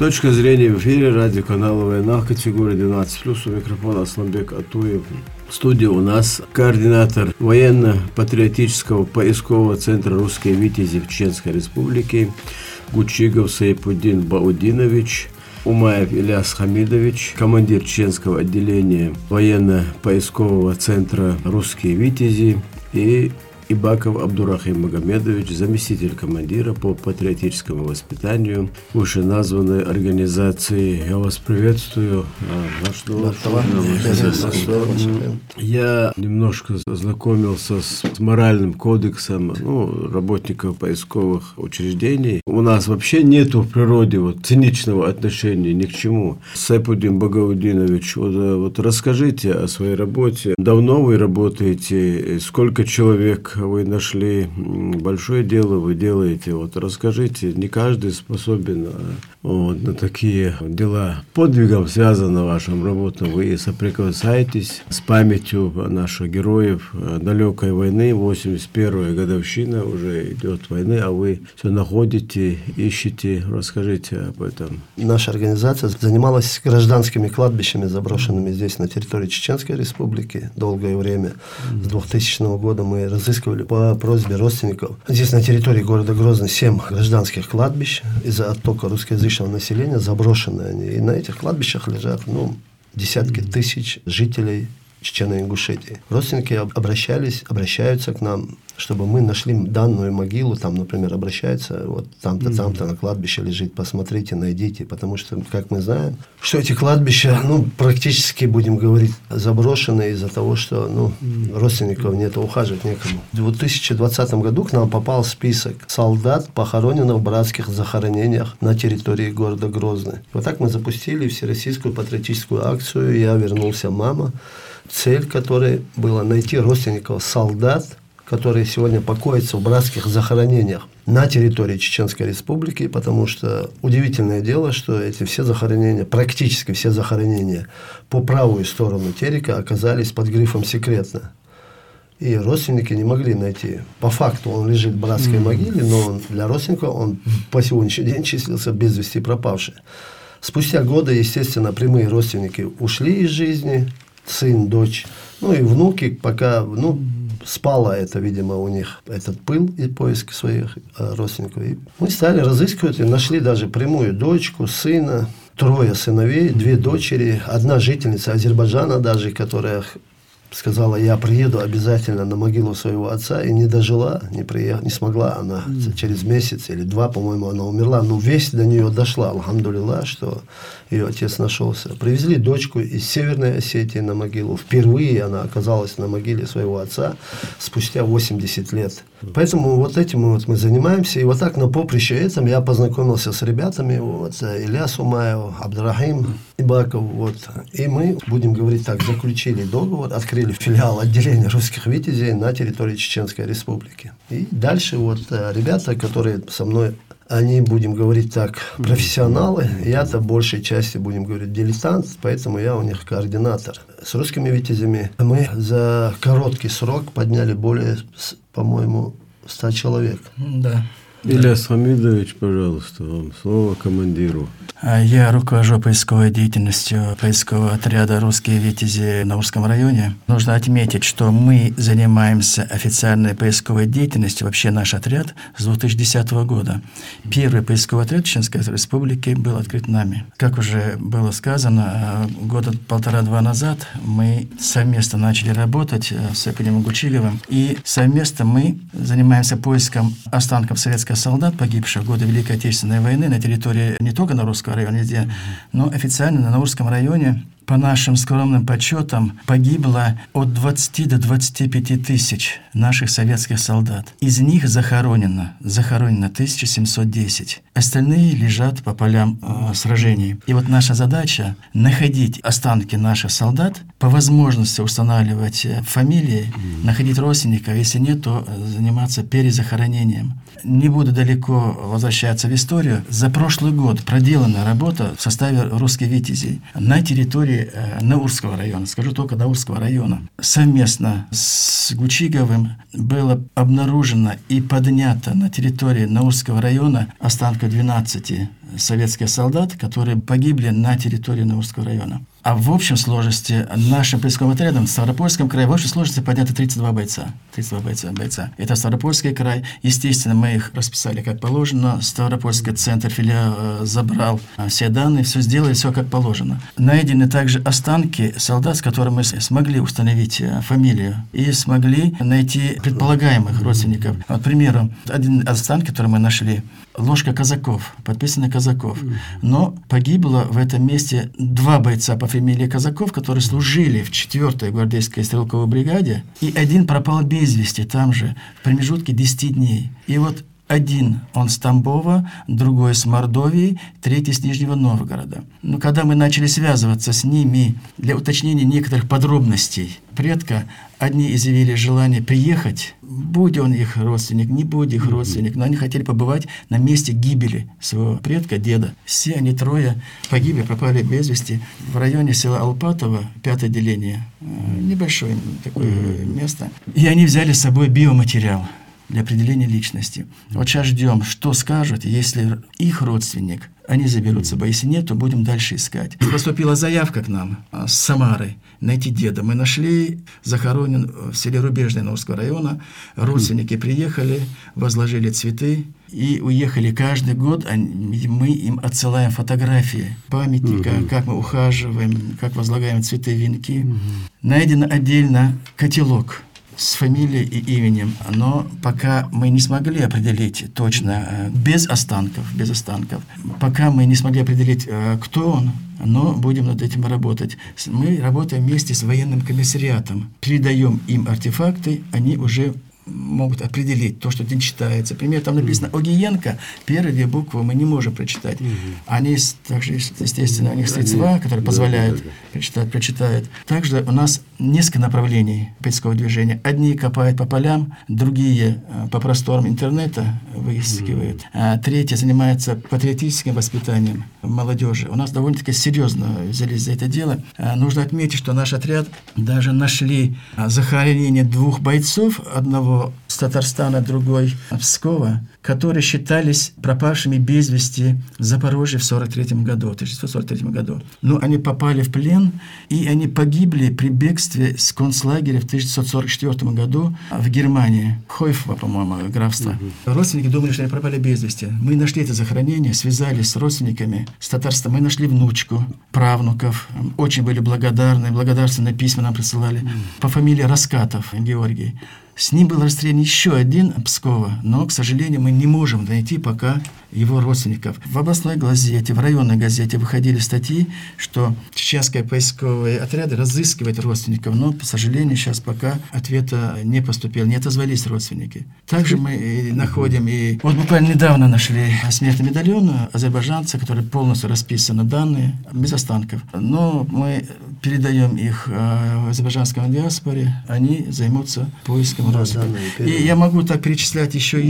Точка зрения в эфире радиоканала «Война», категория 12+, у микрофона Асламбек Атуев. В студии у нас координатор военно-патриотического поискового центра «Русские витязи» в Чеченской Республике Гучигов Сайпудин Баудинович, Умаев Ильяс Хамидович, командир чеченского отделения военно-поискового центра «Русские витязи», и Ибаков Абдурахим Магомедович, заместитель командира по патриотическому воспитанию вышеназванной организации. Я вас приветствую. Я немножко знакомился с моральным кодексом работников поисковых учреждений. У нас вообще нету в природе циничного отношения ни к чему. Сайпудин Багаудинович, расскажите о своей работе. Давно вы работаете? Сколько человек вы нашли? Большое дело вы делаете. Расскажите, не каждый способен на такие дела. Подвигом связано вашим работам. Вы соприкасаетесь с памятью наших героев далекой войны. 81-я годовщина уже идет войны, а вы все находите, ищете. Расскажите об этом. Наша организация занималась гражданскими кладбищами, заброшенными здесь на территории Чеченской Республики долгое время. С 2000 года мы разыскивали по просьбе родственников. Здесь на территории города Грозный 7 гражданских кладбищ из-за оттока русскоязычного населения, заброшенные они. И на этих кладбищах лежат десятки тысяч жителей Чечено-Ингушетии. Родственники обращаются к нам, чтобы мы нашли данную могилу, там, например, обращаются, там-то, там-то на кладбище лежит, посмотрите, найдите, потому что, как мы знаем, что эти кладбища, практически, будем говорить, заброшены из-за того, что, родственников нет, ухаживать некому. В 2020 году к нам попал список солдат, похороненных в братских захоронениях на территории города Грозный. Вот так мы запустили всероссийскую патриотическую акцию «Я вернулся, мама», цель которой была найти родственников солдат, которые сегодня покоятся в братских захоронениях на территории Чеченской Республики, потому что удивительное дело, что эти все захоронения, практически все захоронения по правую сторону Терека оказались под грифом «секретно». И родственники не могли найти. По факту он лежит в братской могиле, но для родственников он по сегодняшний день числился без вести пропавший. Спустя годы, естественно, прямые родственники ушли из жизни, сын, дочь, и внуки, пока, спало это, видимо, у них, этот пыл и поиск своих родственников. И мы стали разыскивать и нашли даже прямую дочку, сына, 3 сыновей, 2 дочери, 1 жительница Азербайджана даже, которая сказала: я приеду обязательно на могилу своего отца, и не дожила, не смогла она. Через месяц или 2, по-моему, она умерла. Но весть до нее дошла, алхамдулилlah, что ее отец нашелся. Привезли дочку из Северной Осетии на могилу. Впервые она оказалась на могиле своего отца спустя 80 лет. Поэтому этим мы занимаемся. И так на поприще этом я познакомился с ребятами, Ильяс Умаев, Абдурахим Ибаков. И мы, будем говорить так, заключили договор, открыли филиал отделения русских витязей на территории Чеченской Республики. И дальше ребята, которые со мной, они, будем говорить так, профессионалы, я-то большей части, будем говорить, дилетант, поэтому я у них координатор. С русскими витязями мы за короткий срок подняли более, по-моему, 100 человек. Да. Ильяс Хамидович, пожалуйста, вам слово, командиру. Я руковожу поисковой деятельностью поискового отряда «Русские витязи» на Урском районе. Нужно отметить, что мы занимаемся официальной поисковой деятельностью, вообще наш отряд, с 2010 года. Первый поисковый отряд Чеченской Республики был открыт нами. Как уже было сказано, 1.5-2 года назад мы совместно начали работать с Академием Гучиговым, и совместно мы занимаемся поиском останков советских солдат, погибших в годы Великой Отечественной войны на территории не только Наурского района, везде, но официально на Наурском районе, по нашим скромным подсчетам, погибло от 20 до 25 тысяч наших советских солдат. Из них захоронено 1710. Остальные лежат по полям сражений. И наша задача — находить останки наших солдат, по возможности устанавливать фамилии, находить родственников, если нет, то заниматься перезахоронением. Не буду далеко возвращаться в историю. За прошлый год проделана работа в составе «Русских витязей» на территории Наурского района, скажу только Наурского района. Совместно с Гучиговым было обнаружено и поднято на территории Наурского района останков 12 советских солдат, которые погибли на территории Наурского района. А в общем сложности нашим поисковым отрядом в Ставропольском крае в общей сложности поднято 32 бойца. 32 бойца. Это Ставропольский край. Естественно, мы их расписали как положено. Ставропольский центр, филиал забрал все данные, все сделали, все как положено. Найдены также останки солдат, с которыми мы смогли установить фамилию и смогли найти предполагаемых родственников. Вот, к примеру, один останок, который мы нашли, ложка Казаков, подписанный Казаков. Но погибло в этом месте 2 бойца по фамилии Казаков, которые служили в 4-й гвардейской стрелковой бригаде, и один пропал без вести там же, в промежутке 10 дней. И вот один он с Тамбова, другой с Мордовии, третий с Нижнего Новгорода. Но когда мы начали связываться с ними для уточнения некоторых подробностей предка, одни изъявили желание приехать, будь он их родственник, не будь их родственник, но они хотели побывать на месте гибели своего предка, деда. Все они 3 погибли, пропали без вести в районе села Алпатово, 5-е деление, небольшое такое место. И они взяли с собой биоматериал для определения личности. Вот сейчас ждем, что скажут, если их родственник, они заберут с собой. Если нет, то будем дальше искать. Поступила заявка к нам с Самары найти деда. Мы нашли, захоронен в селе Рубежное Наурского района. Родственники приехали, возложили цветы и уехали. Каждый год мы им отсылаем фотографии памятника, как мы ухаживаем, как возлагаем цветы, венки. Найден отдельно котелок с фамилией и именем, но пока мы не смогли определить точно, без останков, пока мы не смогли определить, кто он, но будем над этим работать. Мы работаем вместе с военным комиссариатом, передаем им артефакты, они уже могут определить то, что здесь читается. Например, там написано Огиенко, первые 2 буквы мы не можем прочитать. Они также, естественно, у них средства, которые позволяют прочитать. Также у нас несколько направлений поискового движения. Одни копают по полям, другие по просторам интернета выискивают, а третьи занимаются патриотическим воспитанием молодежи. У нас довольно-таки серьезно взялись за это дело. Нужно отметить, что наш отряд даже нашли захоронение 2 бойцов, одного с Татарстана, другой Пскова, которые считались пропавшими без вести в Запорожье в 1943 году. Но они попали в плен, и они погибли при бегстве с концлагеря в 1944 году в Германии, Хойфово, по-моему, графство. Родственники думали, что они пропали без вести. Мы нашли это захоронение, связались с родственниками с Татарстана. Мы нашли внучку, правнуков, очень были благодарны, благодарственные письма нам присылали. По фамилии Раскатов Георгий. С ним был расстрелян еще один Пскова, но, к сожалению, мы не можем найти пока его родственников. В областной газете, в районной газете выходили статьи, что чеченские поисковые отряды разыскивают родственников, но, к сожалению, сейчас пока ответа не поступил, не отозвались родственники. Также мы находим и... Вот буквально недавно нашли смертный медальон азербайджанца, который полностью расписаны данные, без останков. Но мы передаем их в азербайджанской диаспоре, они займутся поиском родственников. И я могу так перечислять еще.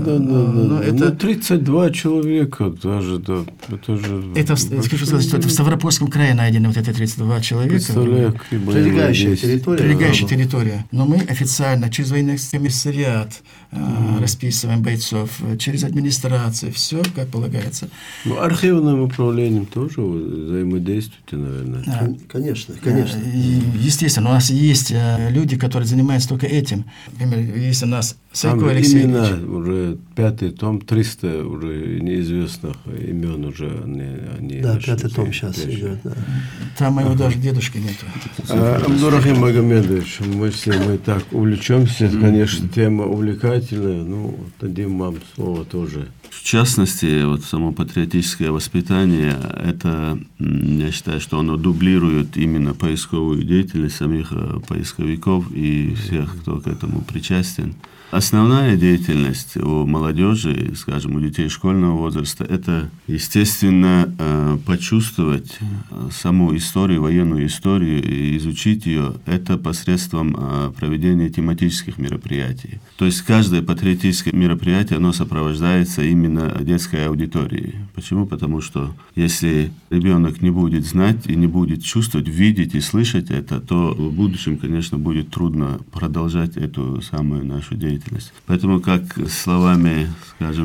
Да. Это 32 человека даже, да. Это в Ставропольском крае найдены вот эти 32 человека. Прилегающая территория. Но мы официально через военный комиссариат расписываем бойцов, через администрацию, все как полагается. Архивным управлением тоже взаимодействуете, наверное. Конечно. Естественно, у нас есть люди, которые занимаются только этим. Например, есть у нас Сайко Алексей Ильич. Имена уже 5-й том, 300 уже неизвестных имен уже они да, 5-й том сейчас идет. Да. Там моего даже дедушки нету. Абдурахим Магомедович, мы так увлечемся, конечно, тема увлекательная, дадим вам слово тоже. В частности, вот само патриотическое воспитание, это, я считаю, что оно дублирует именно поисковую деятельность самих поисковиков и всех, кто к этому причастен. Основная деятельность у молодежи, скажем, у детей школьного возраста, это, естественно, почувствовать саму историю, военную историю и изучить ее. Это посредством проведения тематических мероприятий. То есть каждое патриотическое мероприятие, оно сопровождается именно детской аудиторией. Почему? Потому что если ребенок не будет знать и не будет чувствовать, видеть и слышать это, то в будущем, конечно, будет трудно продолжать эту самую нашу деятельность. Поэтому, как словами, скажем, Льва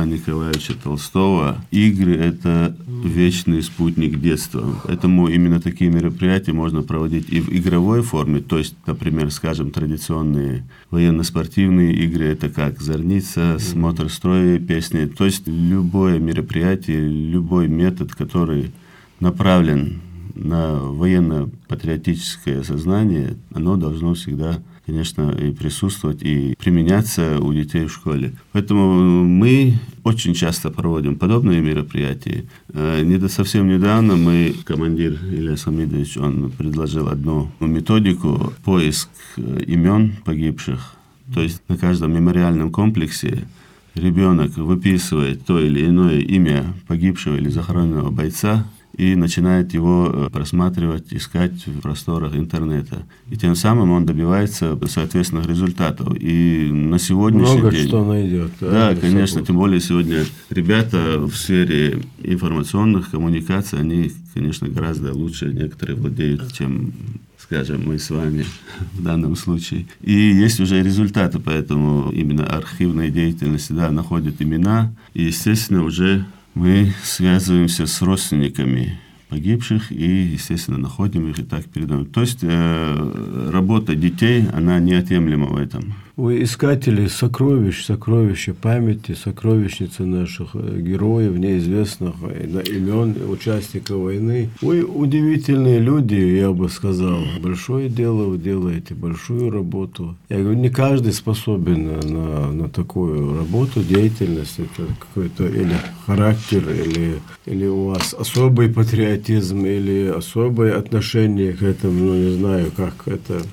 Льва Николаевича Толстого, игры – это вечный спутник детства. Поэтому именно такие мероприятия можно проводить и в игровой форме, то есть, например, скажем, традиционные военно-спортивные игры – это как зорница, смотр строя, песни. То есть любое мероприятие, любой метод, который направлен на военно-патриотическое сознание, оно должно всегда, конечно, и присутствовать, и применяться у детей в школе. Поэтому мы очень часто проводим подобные мероприятия. Совсем недавно командир Ильяс Хамидович, он предложил одну методику – поиск имен погибших. То есть на каждом мемориальном комплексе ребенок выписывает то или иное имя погибшего или захороненного бойца и начинает его просматривать, искать в просторах интернета. И тем самым он добивается соответственных результатов. И на сегодняшний много день... что найдет. Да, конечно, тем более сегодня ребята в сфере информационных коммуникаций, они, конечно, гораздо лучше некоторые владеют, чем, скажем, мы с вами в данном случае. И есть уже результаты, поэтому именно архивной деятельности, да, находят имена. И, естественно, уже мы связываемся с родственниками погибших и, естественно, находим их и так передаем. То есть работа детей, она неотъемлема в этом. Вы искатели сокровищ, сокровища памяти, сокровищницы наших героев, неизвестных имен, участников войны. Вы удивительные люди, я бы сказал. Большое дело вы делаете, большую работу. Я говорю, не каждый способен на такую работу, деятельность. Это какой-то или характер, или у вас особый патриотизм, или особое отношение к этому, не знаю, как это.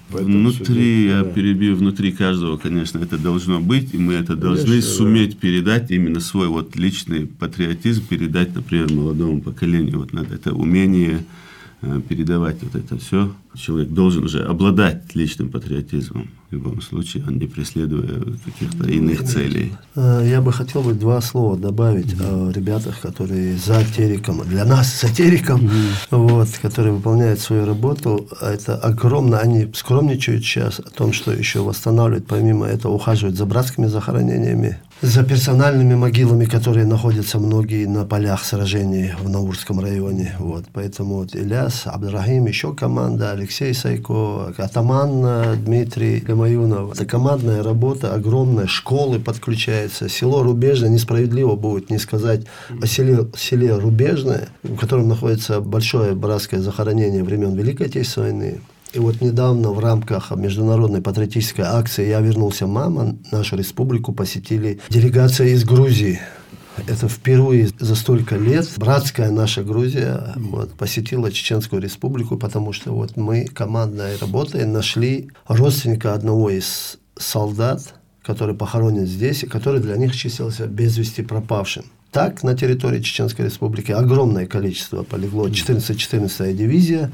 Внутри каждого, конечно, это должно быть, и мы это должны суметь передать, именно свой личный патриотизм передать, например, молодому поколению. Надо это умение передавать это все. Человек должен уже обладать личным патриотизмом. В любом случае, он не преследуя каких-то иных целей. Я бы хотел два слова добавить о ребятах, которые за Териком, для нас за Териком, которые выполняют свою работу. Это огромно, они скромничают сейчас о том, что еще восстанавливают, помимо этого ухаживают за братскими захоронениями, за персональными могилами, которые находятся многие на полях сражений в Наурском районе. Поэтому Ильяс, Абдрахим, еще команда, Алексей Сайко, атаман Дмитрий Гамаюнов. Это командная работа, огромная, школы подключаются. Село Рубежное, несправедливо будет не сказать о селе Рубежное, в котором находится большое братское захоронение времен Великой Отечественной войны. И недавно в рамках международной патриотической акции «Я вернулся, мама» нашу республику посетили делегация из Грузии. Это впервые за столько лет братская наша Грузия посетила Чеченскую республику, потому что мы командной работой нашли родственника одного из солдат, который похоронен здесь, и который для них числился без вести пропавшим. Так, на территории Чеченской республики огромное количество полегло. 14-14 дивизия,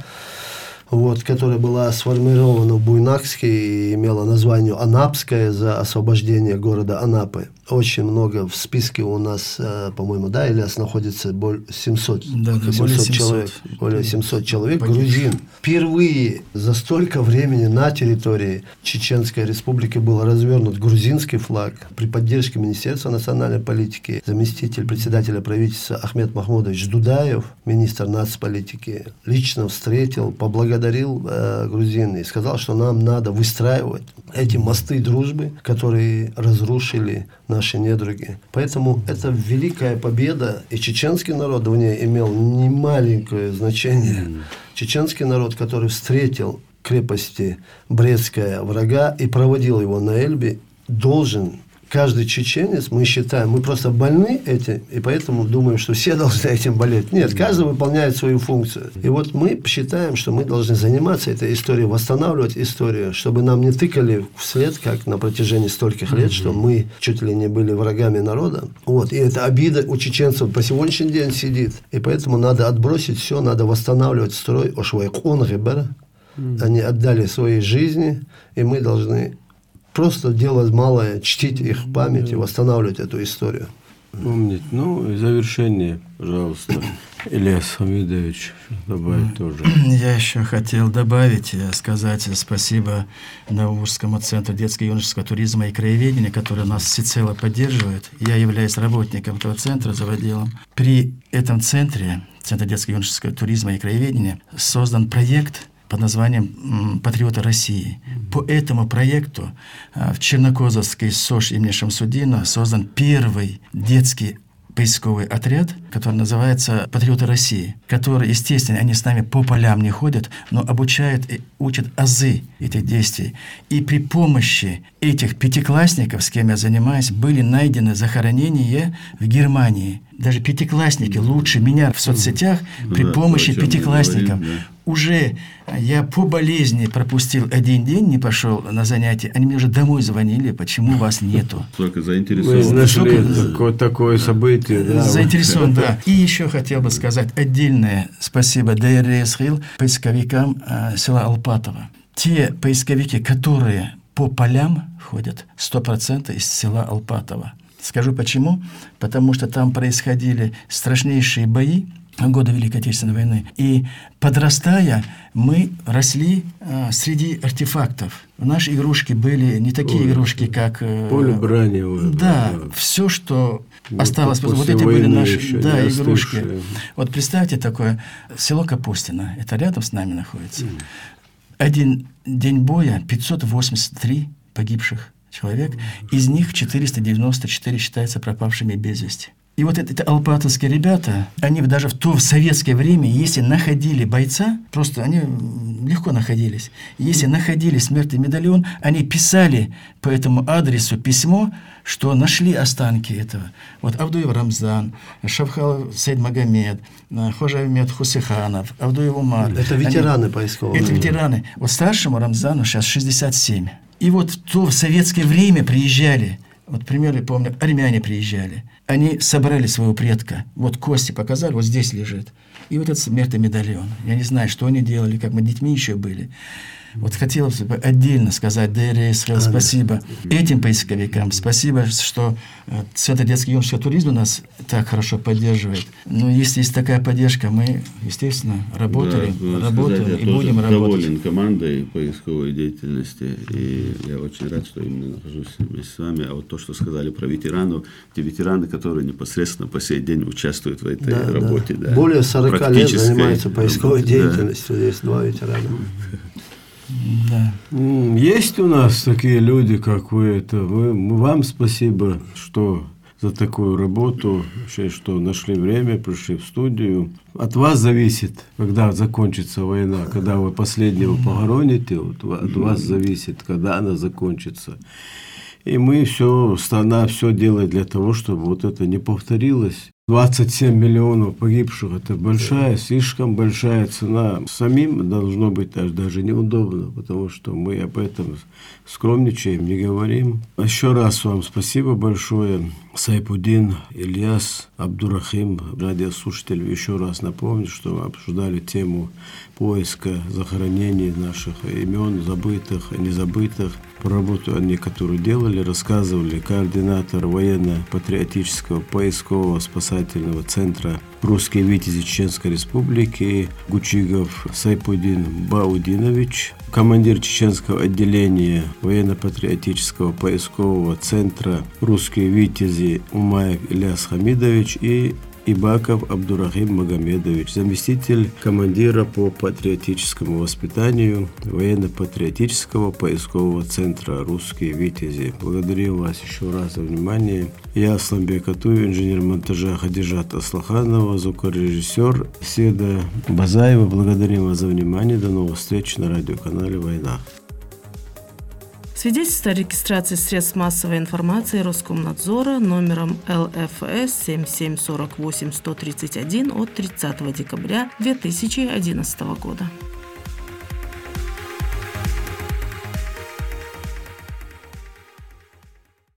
которая была сформирована в Буйнакске и имела название Анапская за освобождение города Анапы. Очень много в списке у нас, по-моему, Ильяс, находится более 700 человек. Более 700 человек. Грузин. Впервые за столько времени на территории Чеченской республики был развернут грузинский флаг при поддержке Министерства национальной политики. Заместитель председателя правительства Ахмед Махмудович Дудаев, министр нацполитики, лично встретил, поблагодарил грузин и сказал, что нам надо выстраивать эти мосты дружбы, которые разрушили наши недруги. Поэтому это великая победа, и чеченский народ в ней имел немаленькое значение. Чеченский народ, который встретил крепости Брестская врага и проводил его на Эльбе, должен... Каждый чеченец, мы считаем, мы просто больны этим, и поэтому думаем, что все должны этим болеть. Нет, каждый выполняет свою функцию. И мы считаем, что мы должны заниматься этой историей, восстанавливать историю, чтобы нам не тыкали вслед, как на протяжении стольких лет, что мы чуть ли не были врагами народа. И эта обида у чеченцев по сегодняшний день сидит. И поэтому надо отбросить все, надо восстанавливать строй. Они отдали свои жизни, и мы должны... Просто делать малое, чтить их память и восстанавливать эту историю. помнить. Ну, и завершение, пожалуйста, Ильяс Хамидович добавить тоже. Я еще хотел добавить, сказать спасибо Наурскому центру детско-юношеского туризма и краеведения, который нас всецело поддерживает. Я являюсь работником этого центра, заводилом. При этом центре, Центре детско-юношеского туризма и краеведения, создан проект под названием «Патриоты России». По этому проекту в Чернокозовской СОЖ имени Шамсуддинова создан первый детский поисковый отряд, который называется «Патриоты России», который, естественно, они с нами по полям не ходят, но обучают и учат азы этих действий. И при помощи этих пятиклассников, с кем я занимаюсь, были найдены захоронения в Германии. Даже пятиклассники лучше меня в соцсетях при помощи пятиклассников. Уже я по болезни пропустил один день, не пошел на занятия, они мне уже домой звонили, почему вас нету. Только заинтересован. Мы нашли такое событие. Да, заинтересован, да. И еще хотел бы сказать отдельное спасибо ДРСХИЛ поисковикам села Алпатово. Те поисковики, которые по полям ходят, 100% из села Алпатово. Скажу почему. Потому что там происходили страшнейшие бои в годы Великой Отечественной войны. И подрастая, мы росли среди артефактов. Наши игрушки были не такие игрушки, как... Поле брани. Да, все, что осталось. Вот эти были наши игрушки. Вот представьте такое, село Капустино, это рядом с нами находится. Один день боя, 583 погибших человек, из них 494 считаются пропавшими без вести. И вот это алпатовские ребята, они даже в советское время, если находили бойца, просто они легко находились, если находили смертный медальон, они писали по этому адресу письмо, что нашли останки этого. Вот Авдуев Рамзан, Шавхалов Сейд Магомед, Хожавмед Хусиханов, Авдуев Умар. Это ветераны поискового. Это ветераны. Вот старшему Рамзану сейчас 67. И вот в советское время приезжали, вот примеры помню, армяне приезжали, они собрали своего предка, вот кости показали, вот здесь лежит, и вот этот смертный медальон. Я не знаю, что они делали, как мы детьми еще были. Вот хотелось бы отдельно сказать ДРС, спасибо этим поисковикам, спасибо, что Центр детско-юношеского туризма нас так хорошо поддерживает. Но если есть такая поддержка, мы, естественно, работаем и будем работать. Доволен командой поисковой деятельности, и я очень рад, что именно нахожусь вместе с вами. А вот то, что сказали про ветеранов, те ветераны, которые непосредственно по сей день участвуют в этой работе. Да. Более 40 лет занимаются поисковой деятельностью, есть 2 ветерана. Да. Есть у нас такие люди, как вы. Вам спасибо, что за такую работу, что нашли время, пришли в студию. От вас зависит, когда закончится война, когда вы последнего похороните, от вас зависит, когда она закончится. И мы страна все делает для того, чтобы вот это не повторилось. 27 миллионов погибших – это слишком большая цена. Самим должно быть даже неудобно, потому что мы об этом скромничаем, не говорим. Еще раз вам спасибо большое. Сайпудин, Ильяс, Абдурахим, радиослушатель, еще раз напомню, что мы обсуждали тему поиска захоронений наших имен, забытых и незабытых. По работу они, которую делали, рассказывали координатор военно-патриотического поискового спасательного центра «Русские витязи Чеченской Республики» Гучигов Сайпудин Баудинович, командир чеченского отделения военно-патриотического поискового центра «Русские витязи» Умаев Ильяс Хамидович и Ибаков Абдурахим Магомедович, заместитель командира по патриотическому воспитанию военно-патриотического поискового центра «Русские витязи». Благодарю вас еще раз за внимание. Я Асламбек Атуев, инженер монтажа Хадижат Аслаханова, звукорежиссер Седа Базаева. Благодарим вас за внимание. До новых встреч на радиоканале «Война». Свидетельство о регистрации средств массовой информации Роскомнадзора номером ЛФС 7748-131 от 30 декабря 2011 года.